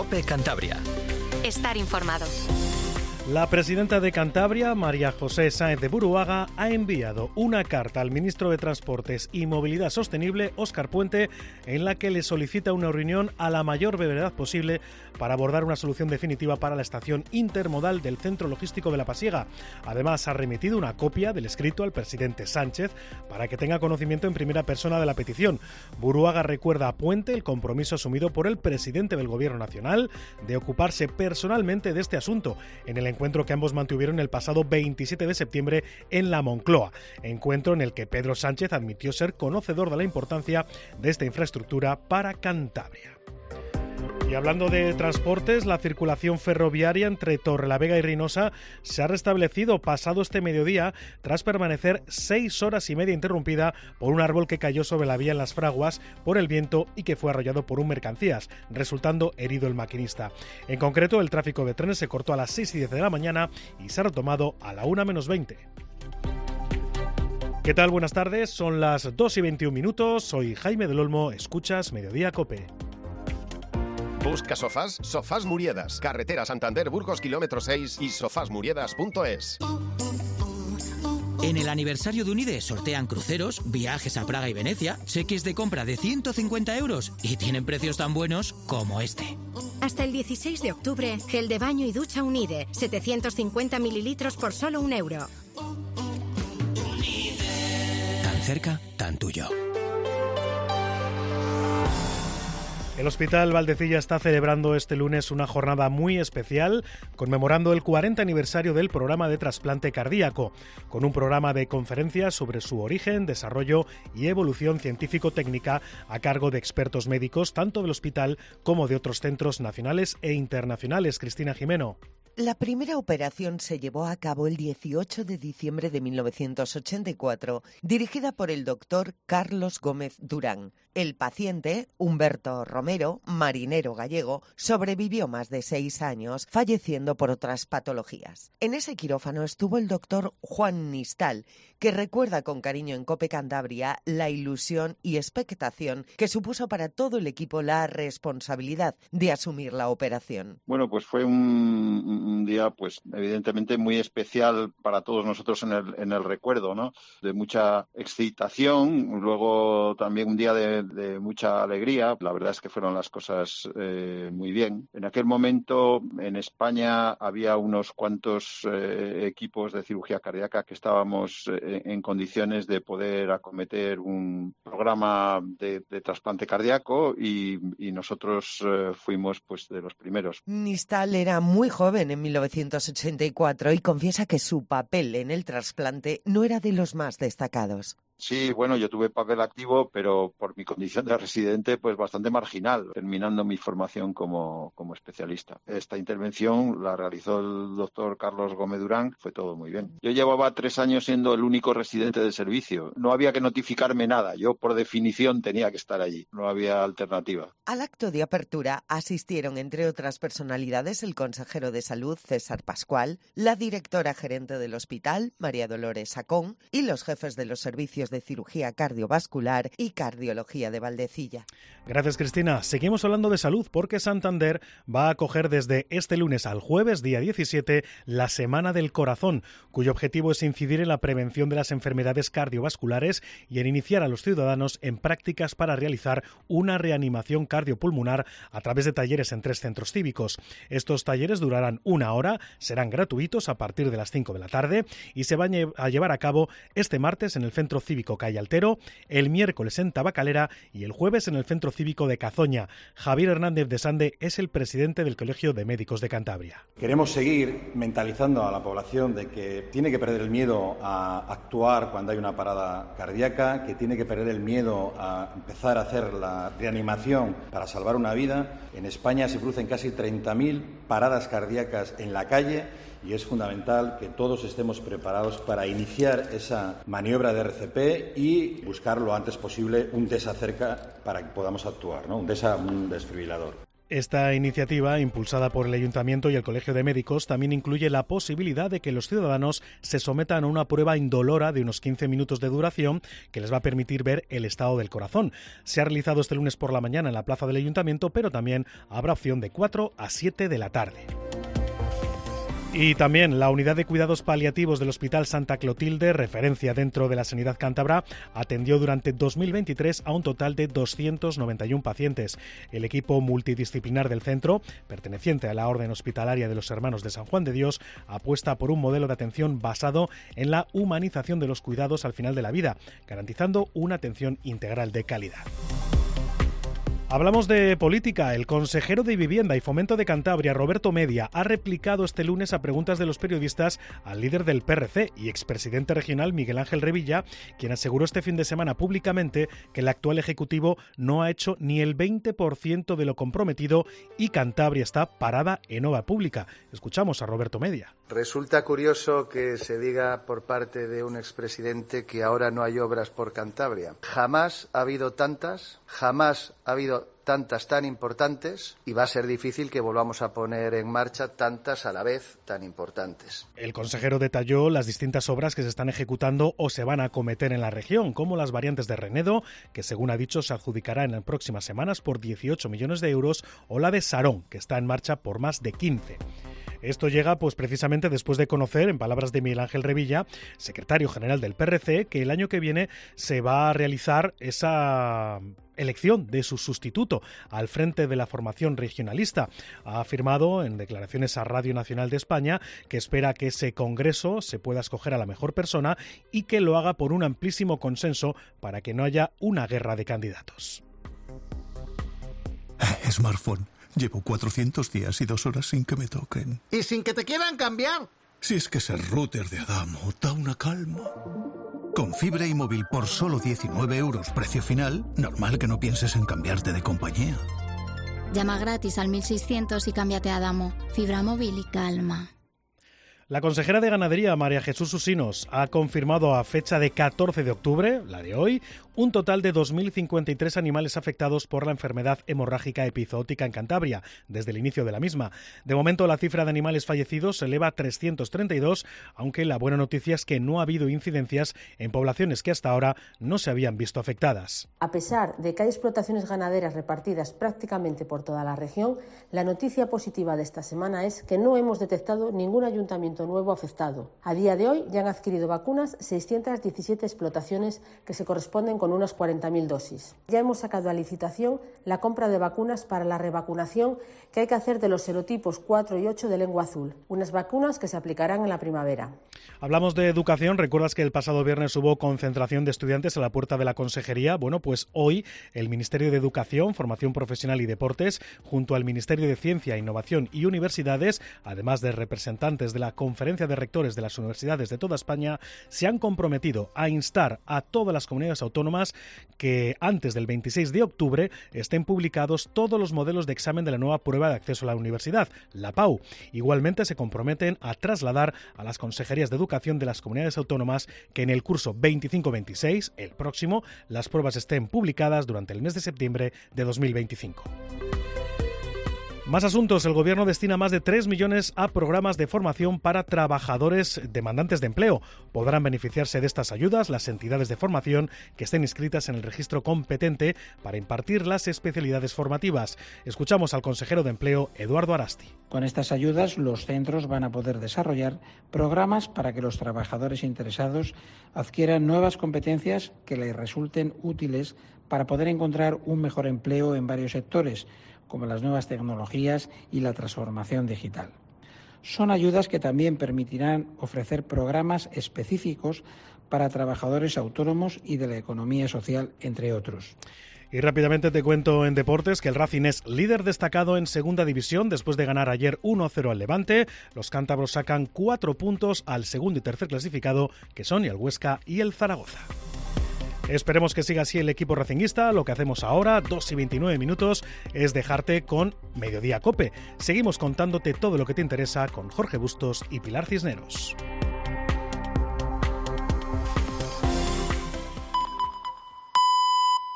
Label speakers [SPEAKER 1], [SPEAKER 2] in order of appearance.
[SPEAKER 1] COPE Cantabria.
[SPEAKER 2] Estar informado.
[SPEAKER 3] La presidenta de Cantabria, María José Sáenz de Buruaga, ha enviado una carta al ministro de Transportes y Movilidad Sostenible, Óscar Puente, en la que le solicita una reunión a la mayor brevedad posible para abordar una solución definitiva para la estación intermodal del Centro Logístico de La Pasiega. Además, ha remitido una copia del escrito al presidente Sánchez para que tenga conocimiento en primera persona de la petición. Buruaga recuerda a Puente el compromiso asumido por el presidente del Gobierno Nacional de ocuparse personalmente de este asunto en el encuentro que ambos mantuvieron el pasado 27 de septiembre en la Moncloa, encuentro en el que Pedro Sánchez admitió ser conocedor de la importancia de esta infraestructura para Cantabria. Y hablando de transportes, la circulación ferroviaria entre Torrelavega y Reynosa se ha restablecido pasado este mediodía tras permanecer 6 horas y media interrumpida por un árbol que cayó sobre la vía en Las Fraguas por el viento y que fue arrollado por un mercancías, resultando herido el maquinista. En concreto, el tráfico de trenes se cortó a las 6:10 de la mañana y se ha retomado a la 1:20. ¿Qué tal? Buenas tardes, son las 2:21. Soy Jaime del Olmo, escuchas Mediodía COPE.
[SPEAKER 4] Busca sofás, Sofás Muriedas, carretera Santander Burgos kilómetro 6 y sofasmuriedas.es.
[SPEAKER 5] En el aniversario de Unide sortean cruceros, viajes a Praga y Venecia, cheques de compra de 150 euros y tienen precios tan buenos como este.
[SPEAKER 6] Hasta el 16 de octubre, gel de baño y ducha Unide, 750 mililitros por solo €1.
[SPEAKER 5] Tan cerca, tan tuyo.
[SPEAKER 3] El Hospital Valdecilla está celebrando este lunes una jornada muy especial, conmemorando el 40 aniversario del programa de trasplante cardíaco, con un programa de conferencias sobre su origen, desarrollo y evolución científico-técnica a cargo de expertos médicos tanto del hospital como de otros centros nacionales e internacionales. Cristina Jimeno.
[SPEAKER 7] La primera operación se llevó a cabo el 18 de diciembre de 1984, dirigida por el doctor Carlos Gómez Durán. El paciente, Humberto Romero, marinero gallego, sobrevivió más de 6 años, falleciendo por otras patologías. En ese quirófano estuvo el doctor Juan Nistal, que recuerda con cariño en COPE Cantabria la ilusión y expectación que supuso para todo el equipo la responsabilidad de asumir la operación.
[SPEAKER 8] Bueno, pues fue un día, pues evidentemente muy especial para todos nosotros en el recuerdo, ¿no? De mucha excitación, luego también un día de mucha alegría. La verdad es que fueron las cosas muy bien. En aquel momento en España había unos cuantos equipos de cirugía cardíaca que estábamos en condiciones de poder acometer un programa de trasplante cardíaco y nosotros fuimos pues de los primeros.
[SPEAKER 7] Nistal era muy joven en 1984 y confiesa que su papel en el trasplante no era de los más destacados.
[SPEAKER 8] Sí, bueno, yo tuve papel activo, pero por mi condición de residente, pues bastante marginal, terminando mi formación como especialista. Esta intervención la realizó el doctor Carlos Gómez Durán, fue todo muy bien. Yo llevaba 3 años siendo el único residente del servicio. No había que notificarme nada, yo por definición tenía que estar allí, no había alternativa.
[SPEAKER 7] Al acto de apertura asistieron, entre otras personalidades, el consejero de Salud, César Pascual, la directora gerente del hospital, María Dolores Sacón, y los jefes de los servicios de cirugía cardiovascular y cardiología de Valdecilla.
[SPEAKER 3] Gracias, Cristina. Seguimos hablando de salud porque Santander va a acoger desde este lunes al jueves, día 17, la Semana del Corazón, cuyo objetivo es incidir en la prevención de las enfermedades cardiovasculares y en iniciar a los ciudadanos en prácticas para realizar una reanimación cardiopulmonar a través de talleres en 3 centros cívicos. Estos talleres durarán 1 hora, serán gratuitos a partir de las 5 de la tarde y se van a llevar a cabo este martes en el Centro Cívico Calle Altero, el miércoles en Tabacalera y el jueves en el Centro Cívico de Cazoña. Javier Hernández de Sande es el presidente del Colegio de Médicos de Cantabria.
[SPEAKER 9] Queremos seguir mentalizando a la población de que tiene que perder el miedo a actuar cuando hay una parada cardíaca, que tiene que perder el miedo a empezar a hacer la reanimación para salvar una vida. En España se producen casi 30.000 paradas cardíacas en la calle y es fundamental que todos estemos preparados para iniciar esa maniobra de RCP y buscar lo antes posible un DESA cerca para que podamos actuar, ¿no? Un DESA, un desfibrilador.
[SPEAKER 3] Esta iniciativa, impulsada por el Ayuntamiento y el Colegio de Médicos, también incluye la posibilidad de que los ciudadanos se sometan a una prueba indolora de unos 15 minutos de duración que les va a permitir ver el estado del corazón. Se ha realizado este lunes por la mañana en la plaza del Ayuntamiento, pero también habrá opción de 4 a 7 de la tarde. Y también la unidad de cuidados paliativos del Hospital Santa Clotilde, referencia dentro de la sanidad cántabra, atendió durante 2023 a un total de 291 pacientes. El equipo multidisciplinar del centro, perteneciente a la Orden Hospitalaria de los Hermanos de San Juan de Dios, apuesta por un modelo de atención basado en la humanización de los cuidados al final de la vida, garantizando una atención integral de calidad. Hablamos de política. El consejero de Vivienda y Fomento de Cantabria, Roberto Media, ha replicado este lunes a preguntas de los periodistas al líder del PRC y expresidente regional Miguel Ángel Revilla, quien aseguró este fin de semana públicamente que el actual Ejecutivo no ha hecho ni el 20% de lo comprometido y Cantabria está parada en obra pública. Escuchamos a Roberto Media.
[SPEAKER 1] Resulta curioso que se diga por parte de un expresidente que ahora no hay obras por Cantabria. Jamás ha habido tantas tan importantes y va a ser difícil que volvamos a poner en marcha tantas a la vez tan importantes.
[SPEAKER 3] El consejero detalló las distintas obras que se están ejecutando o se van a acometer en la región, como las variantes de Renedo, que según ha dicho se adjudicará en las próximas semanas por 18 millones de euros, o la de Sarón, que está en marcha por más de 15. Esto llega pues precisamente después de conocer, en palabras de Miguel Ángel Revilla, secretario general del PRC, que el año que viene se va a realizar esa elección de su sustituto al frente de la formación regionalista. Ha afirmado en declaraciones a Radio Nacional de España que espera que ese congreso se pueda escoger a la mejor persona y que lo haga por un amplísimo consenso para que no haya una guerra de candidatos.
[SPEAKER 10] Smartphone. Llevo 400 días y 2 horas sin que me toquen.
[SPEAKER 11] ¿Y sin que te quieran cambiar?
[SPEAKER 10] Si es que ser router de Adamo da una calma. Con fibra y móvil por solo 19 euros precio final, normal que no pienses en cambiarte de compañía.
[SPEAKER 12] Llama gratis al 1600 y cámbiate a Adamo. Fibra móvil y calma.
[SPEAKER 3] La consejera de Ganadería, María Jesús Usinos, ha confirmado a fecha de 14 de octubre, la de hoy, un total de 2.053 animales afectados por la enfermedad hemorrágica epizootica en Cantabria, desde el inicio de la misma. De momento, la cifra de animales fallecidos se eleva a 332, aunque la buena noticia es que no ha habido incidencias en poblaciones que hasta ahora no se habían visto afectadas.
[SPEAKER 13] A pesar de que hay explotaciones ganaderas repartidas prácticamente por toda la región, la noticia positiva de esta semana es que no hemos detectado ningún ayuntamiento nuevo afectado. A día de hoy ya han adquirido vacunas 617 explotaciones que se corresponden con unas 40.000 dosis. Ya hemos sacado a licitación la compra de vacunas para la revacunación que hay que hacer de los serotipos 4 y 8 de lengua azul, unas vacunas que se aplicarán en la primavera.
[SPEAKER 3] Hablamos de educación. ¿Recuerdas que el pasado viernes hubo concentración de estudiantes a la puerta de la Consejería? Bueno, pues hoy el Ministerio de Educación, Formación Profesional y Deportes, junto al Ministerio de Ciencia, Innovación y Universidades, además de representantes de la Conferencia de Rectores de las Universidades de toda España, se han comprometido a instar a todas las comunidades autónomas que antes del 26 de octubre estén publicados todos los modelos de examen de la nueva prueba de acceso a la universidad, la PAU. Igualmente se comprometen a trasladar a las consejerías de educación de las comunidades autónomas que en el curso 25-26, el próximo, las pruebas estén publicadas durante el mes de septiembre de 2025. Más asuntos. El Gobierno destina más de 3 millones a programas de formación para trabajadores demandantes de empleo. Podrán beneficiarse de estas ayudas las entidades de formación que estén inscritas en el registro competente para impartir las especialidades formativas. Escuchamos al consejero de Empleo, Eduardo Arasti.
[SPEAKER 14] Con estas ayudas, los centros van a poder desarrollar programas para que los trabajadores interesados adquieran nuevas competencias que les resulten útiles para poder encontrar un mejor empleo en varios sectores, como las nuevas tecnologías y la transformación digital. Son ayudas que también permitirán ofrecer programas específicos para trabajadores autónomos y de la economía social, entre otros.
[SPEAKER 3] Y rápidamente te cuento en deportes que el Racing es líder destacado en segunda división después de ganar ayer 1-0 al Levante. Los cántabros sacan 4 puntos al segundo y tercer clasificado, que son el Huesca y el Zaragoza. Esperemos que siga así el equipo racinguista. Lo que hacemos ahora, 2:29, es dejarte con Mediodía Cope. Seguimos contándote todo lo que te interesa con Jorge Bustos y Pilar Cisneros.